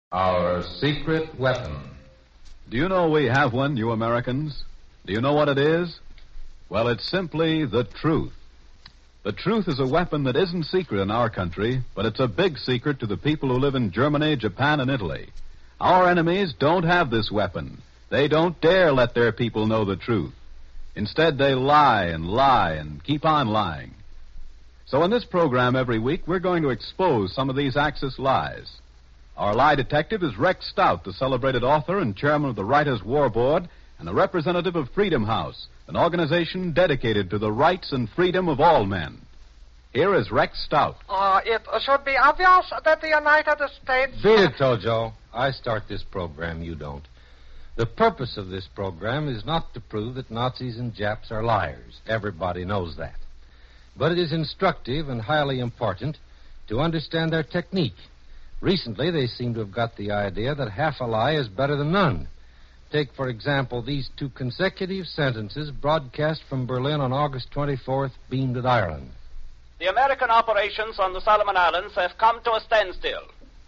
Our secret weapon. Do you know we have one, you Americans? Do you know what it is? Well, it's simply the truth. The truth is a weapon that isn't secret in our country, but it's a big secret to the people who live in Germany, Japan, and Italy. Our enemies don't have this weapon. They don't dare let their people know the truth. Instead, they lie and keep on lying. So in this program every week, we're going to expose some of these Axis lies. Our lie detective is Rex Stout, the celebrated author and chairman of the Writers' War Board and a representative of Freedom House, an organization dedicated to the rights and freedom of all men. Here is Rex Stout. It should be obvious that the United States... Beat it, Tojo. I start this program, you don't. The purpose of this program is not to prove that Nazis and Japs are liars. Everybody knows that. But it is instructive and highly important to understand their technique. Recently, they seem to have got the idea that half a lie is better than none. Take, for example, these two consecutive sentences broadcast from Berlin on August 24th, beamed at Ireland. The American operations on the Solomon Islands have come to a standstill.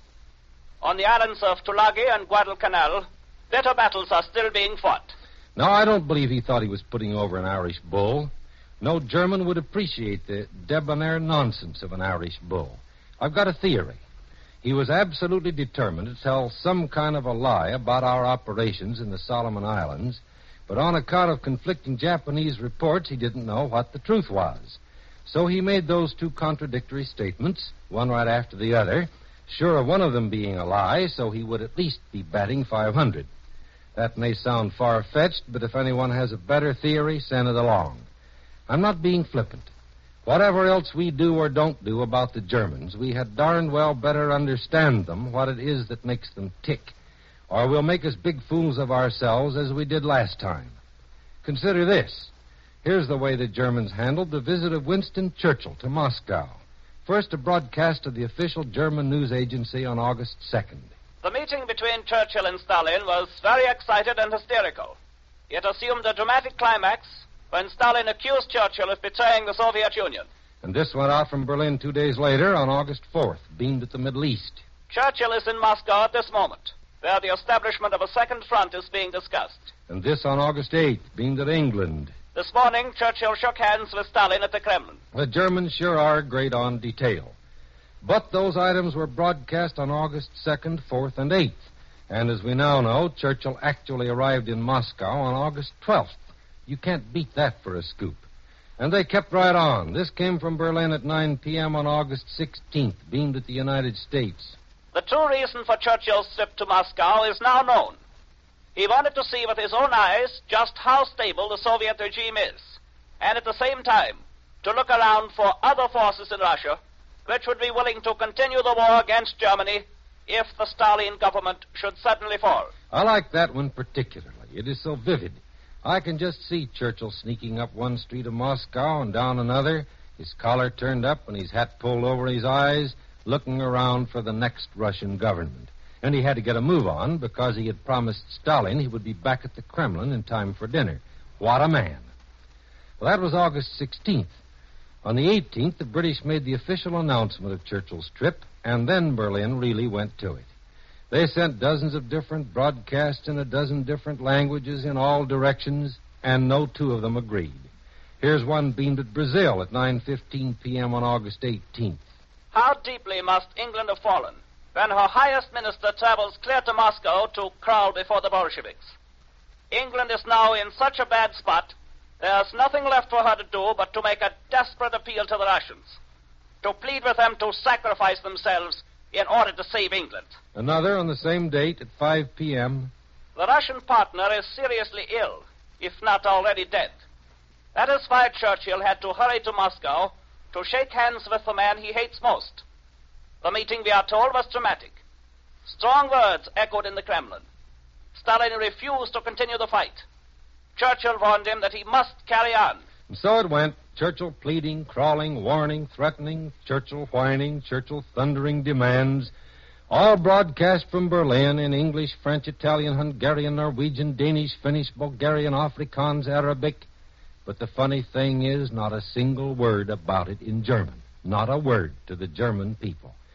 On the islands of Tulagi and Guadalcanal, bitter battles are still being fought. No, I don't believe he thought he was putting over an Irish bull. No German would appreciate the debonair nonsense of an Irish bull. I've got a theory. He was absolutely determined to tell some kind of a lie about our operations in the Solomon Islands, but on account of conflicting Japanese reports, he didn't know what the truth was. So he made those two contradictory statements, one right after the other, sure of one of them being a lie, so he would at least be batting 500. That may sound far-fetched, but if anyone has a better theory, send it along. I'm not being flippant. Whatever else we do or don't do about the Germans, we had darned well better understand them, what it is that makes them tick, or we'll make as big fools of ourselves as we did last time. Consider this. Here's the way the Germans handled the visit of Winston Churchill to Moscow. First, a broadcast of the official German news agency on August 2nd. The meeting between Churchill and Stalin was very excited and hysterical. It assumed a dramatic climax when Stalin accused Churchill of betraying the Soviet Union. And this went out from Berlin 2 days later on August 4th, beamed at the Middle East. Churchill is in Moscow at this moment, where the establishment of a second front is being discussed. And this on August 8th, beamed at England. This morning, Churchill shook hands with Stalin at the Kremlin. The Germans sure are great on detail. But those items were broadcast on August 2nd, 4th, and 8th. And as we now know, Churchill actually arrived in Moscow on August 12th. You can't beat that for a scoop. And they kept right on. This came from Berlin at 9 p.m. on August 16th, beamed at the United States. The true reason for Churchill's trip to Moscow is now known. He wanted to see with his own eyes just how stable the Soviet regime is, and at the same time to look around for other forces in Russia which would be willing to continue the war against Germany if the Stalin government should suddenly fall. I like that one particularly. It is so vivid. I can just see Churchill sneaking up one street of Moscow and down another, his collar turned up and his hat pulled over his eyes, looking around for the next Russian government. And he had to get a move on because he had promised Stalin he would be back at the Kremlin in time for dinner. What a man. Well, that was August 16th. On the 18th, the British made the official announcement of Churchill's trip, and then Berlin really went to it. They sent dozens of different broadcasts in a dozen different languages in all directions, and no two of them agreed. Here's one beamed at Brazil at 9:15 p.m. on August 18th. How deeply must England have fallen when her highest minister travels clear to Moscow to crawl before the Bolsheviks? England is now in such a bad spot, there's nothing left for her to do but to make a desperate appeal to the Russians, to plead with them to sacrifice themselves in order to save England. Another on the same date at 5 p.m. The Russian partner is seriously ill, if not already dead. That is why Churchill had to hurry to Moscow to shake hands with the man he hates most. The meeting, we are told, was dramatic. Strong words echoed in the Kremlin. Stalin refused to continue the fight. Churchill warned him that he must carry on. And so it went. Churchill pleading, crawling, warning, threatening, Churchill whining, Churchill thundering demands, all broadcast from Berlin in English, French, Italian, Hungarian, Norwegian, Danish, Finnish, Bulgarian, Afrikaans, Arabic. But the funny thing is, not a single word about it in German. Not a word to the German people.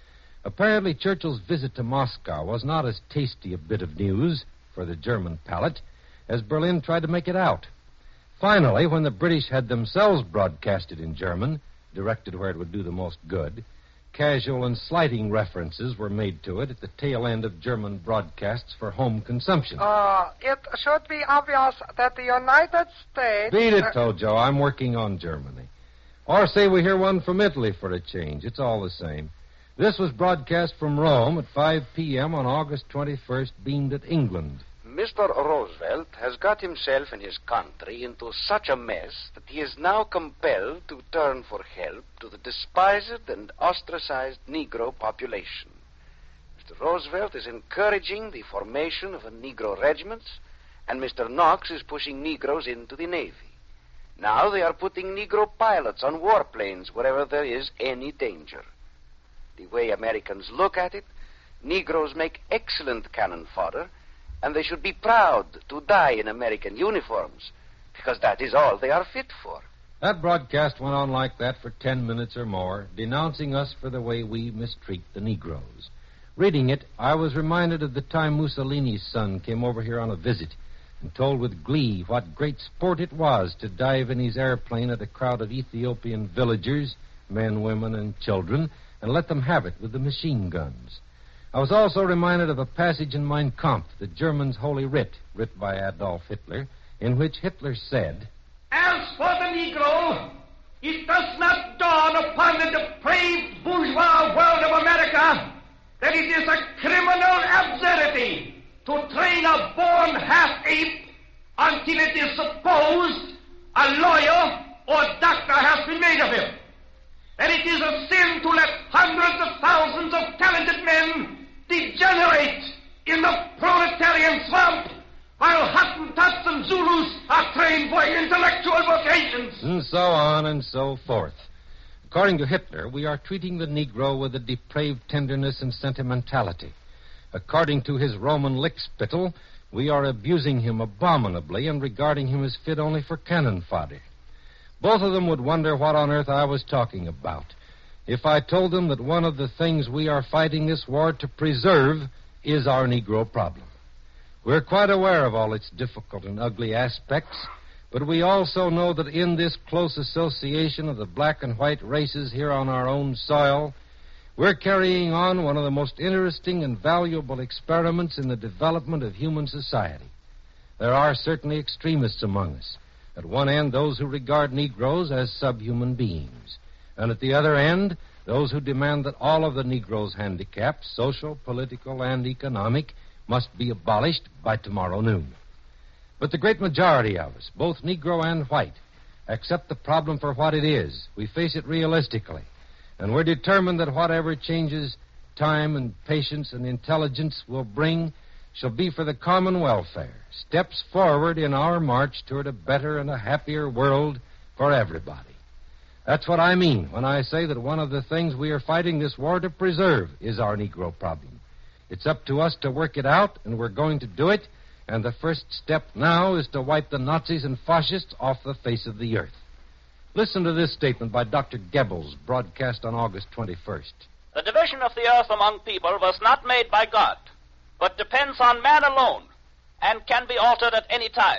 Apparently, Churchill's visit to Moscow was not as tasty a bit of news for the German palate as Berlin tried to make it out. Finally, when the British had themselves broadcasted in German, directed where it would do the most good, casual and slighting references were made to it at the tail end of German broadcasts for home consumption. It should be obvious that the United States... Beat it, Tojo. I'm working on Germany. Or say we hear one from Italy for a change. It's all the same. This was broadcast from Rome at 5 p.m. on August 21st, beamed at England. Mr. Roosevelt has got himself and his country into such a mess that he is now compelled to turn for help to the despised and ostracized Negro population. Mr. Roosevelt is encouraging the formation of a Negro regiments, and Mr. Knox is pushing Negroes into the Navy. Now they are putting Negro pilots on warplanes wherever there is any danger. The way Americans look at it, Negroes make excellent cannon fodder, and they should be proud to die in American uniforms, because that is all they are fit for. That broadcast went on like that for 10 minutes or more, denouncing us for the way we mistreat the Negroes. Reading it, I was reminded of the time Mussolini's son came over here on a visit and told with glee what great sport it was to dive in his airplane at a crowd of Ethiopian villagers, men, women, and children, and let them have it with the machine guns. I was also reminded of a passage in Mein Kampf, the German's Holy Writ, writ by Adolf Hitler, in which Hitler said, "As for the Negro, it does not dawn upon the depraved bourgeois world of America that it is a criminal absurdity to train a born half-ape until it is supposed a lawyer or doctor has been made of him. That it is a sin to let hundreds of thousands of talented men degenerate in the proletarian swamp while Hottentots and Zulus are trained for intellectual vocations." And so on and so forth. According to Hitler, we are treating the Negro with a depraved tenderness and sentimentality. According to his Roman lickspittle, we are abusing him abominably and regarding him as fit only for cannon fodder. Both of them would wonder what on earth I was talking about if I told them that one of the things we are fighting this war to preserve is our Negro problem. We're quite aware of all its difficult and ugly aspects, but we also know that in this close association of the black and white races here on our own soil, we're carrying on one of the most interesting and valuable experiments in the development of human society. There are certainly extremists among us. At one end, those who regard Negroes as subhuman beings. And at the other end, those who demand that all of the Negroes' handicaps, social, political, and economic, must be abolished by tomorrow noon. But the great majority of us, both Negro and white, accept the problem for what it is. We face it realistically. And we're determined that whatever changes time and patience and intelligence will bring shall be for the common welfare, steps forward in our march toward a better and a happier world for everybody. That's what I mean when I say that one of the things we are fighting this war to preserve is our Negro problem. It's up to us to work it out, and we're going to do it, and the first step now is to wipe the Nazis and fascists off the face of the earth. Listen to this statement by Dr. Goebbels, broadcast on August 21st. The division of the earth among people was not made by God, but depends on man alone, and can be altered at any time.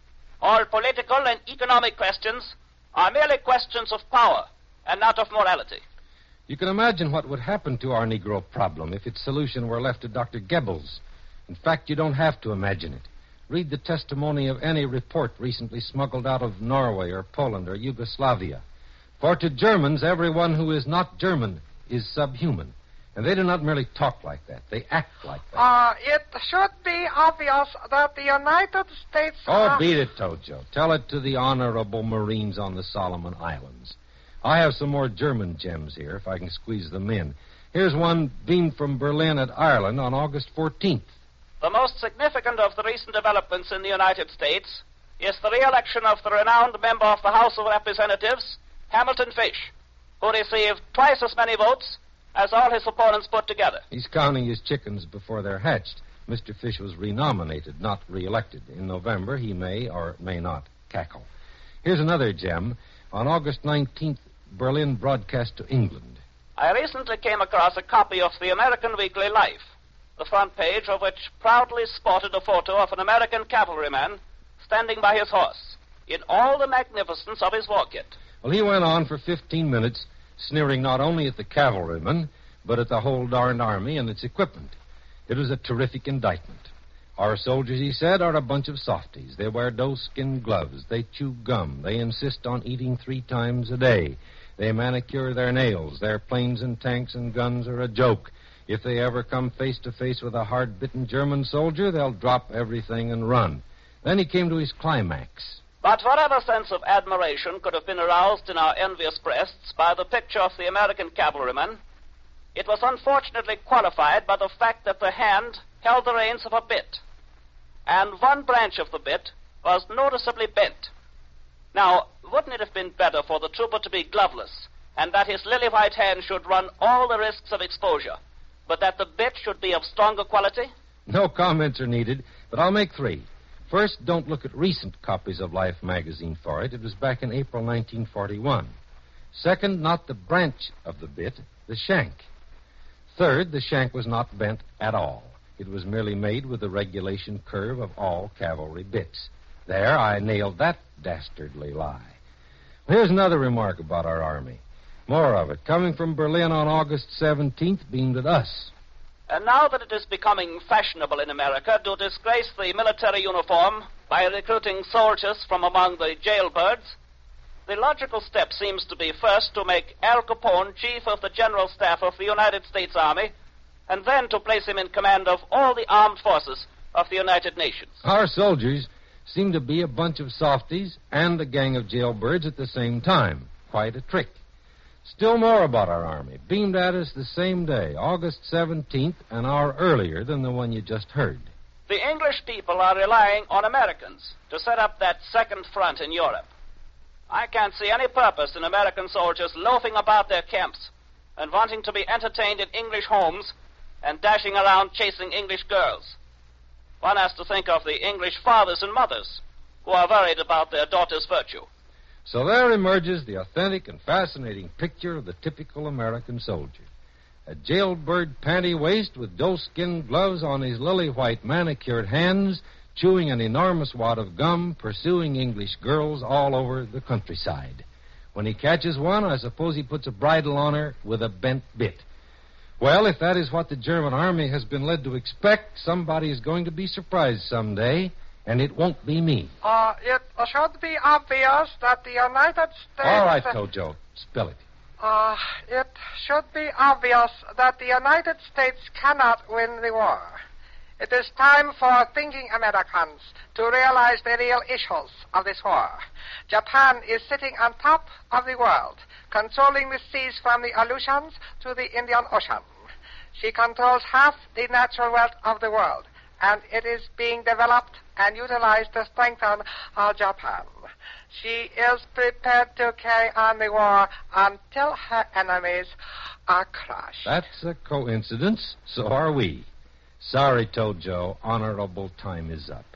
All political and economic questions are merely questions of power and not of morality. You can imagine what would happen to our Negro problem if its solution were left to Dr. Goebbels. In fact, you don't have to imagine it. Read the testimony of any report recently smuggled out of Norway or Poland or Yugoslavia. For to Germans, everyone who is not German is subhuman. And they do not merely talk like that. They act like that. It should be obvious that the United States... Oh, beat it, Tojo. Tell it to the honorable Marines on the Solomon Islands. I have some more German gems here, if I can squeeze them in. Here's one beamed from Berlin at Ireland on August 14th. The most significant of the recent developments in the United States is the re-election of the renowned member of the House of Representatives, Hamilton Fish, who received twice as many votes as all his opponents put together. He's counting his chickens before they're hatched. Mr. Fish was renominated, not re-elected. In November, he may or may not cackle. Here's another gem. On August 19th, Berlin broadcast to England. I recently came across a copy of the American Weekly Life, the front page of which proudly sported a photo of an American cavalryman standing by his horse in all the magnificence of his war kit. Well, he went on for 15 minutes, sneering not only at the cavalrymen, but at the whole darned army and its equipment. It was a terrific indictment. Our soldiers, he said, are a bunch of softies. They wear doe-skin gloves. They chew gum. They insist on eating 3 times a day. They manicure their nails. Their planes and tanks and guns are a joke. If they ever come face to face with a hard-bitten German soldier, they'll drop everything and run. Then he came to his climax. But whatever sense of admiration could have been aroused in our envious breasts by the picture of the American cavalryman, it was unfortunately qualified by the fact that the hand held the reins of a bit, and one branch of the bit was noticeably bent. Now, wouldn't it have been better for the trooper to be gloveless, and that his lily-white hand should run all the risks of exposure, but that the bit should be of stronger quality? No comments are needed, but I'll make 3. First, don't look at recent copies of Life magazine for it. It was back in April 1941. Second, not the branch of the bit, the shank. Third, the shank was not bent at all. It was merely made with the regulation curve of all cavalry bits. There, I nailed that dastardly lie. Here's another remark about our army. More of it, coming from Berlin on August 17th, beamed at us. And now that it is becoming fashionable in America to disgrace the military uniform by recruiting soldiers from among the jailbirds, the logical step seems to be first to make Al Capone chief of the General Staff of the United States Army, and then to place him in command of all the armed forces of the United Nations. Our soldiers seem to be a bunch of softies and a gang of jailbirds at the same time. Quite a trick. Still more about our army, beamed at us the same day, August 17th, an hour earlier than the one you just heard. The English people are relying on Americans to set up that second front in Europe. I can't see any purpose in American soldiers loafing about their camps and wanting to be entertained in English homes and dashing around chasing English girls. One has to think of the English fathers and mothers who are worried about their daughters' virtue. So there emerges the authentic and fascinating picture of the typical American soldier. A jailbird panty waist with doe-skin gloves on his lily-white manicured hands, chewing an enormous wad of gum, pursuing English girls all over the countryside. When he catches one, I suppose he puts a bridle on her with a bent bit. Well, if that is what the German army has been led to expect, somebody is going to be surprised someday, and it won't be me. It should be obvious that the United States... All right, Tojo, spell it. It should be obvious that the United States cannot win the war. It is time for thinking Americans to realize the real issues of this war. Japan is sitting on top of the world, controlling the seas from the Aleutians to the Indian Ocean. She controls half the natural wealth of the world, and it is being developed and utilized to strengthen Japan. She is prepared to carry on the war until her enemies are crushed. That's a coincidence. So are we. Sorry, Tojo. Honorable time is up.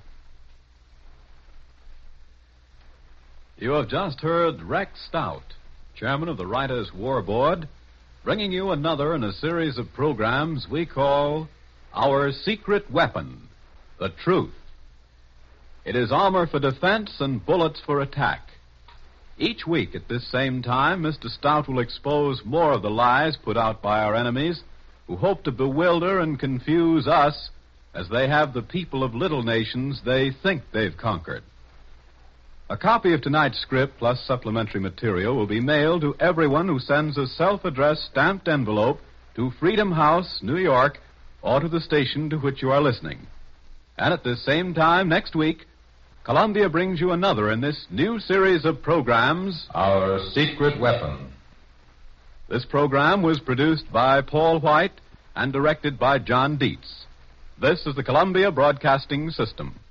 You have just heard Rex Stout, chairman of the Writers' War Board, bringing you another in a series of programs we call Our Secret Weapon, the Truth. It is armor for defense and bullets for attack. Each week at this same time, Mr. Stout will expose more of the lies put out by our enemies who hope to bewilder and confuse us as they have the people of little nations they think they've conquered. A copy of tonight's script plus supplementary material will be mailed to everyone who sends a self-addressed stamped envelope to Freedom House, New York, or to the station to which you are listening. And at this same time next week, Columbia brings you another in this new series of programs, Our Secret Weapon. This program was produced by Paul White and directed by John Dietz. This is the Columbia Broadcasting System.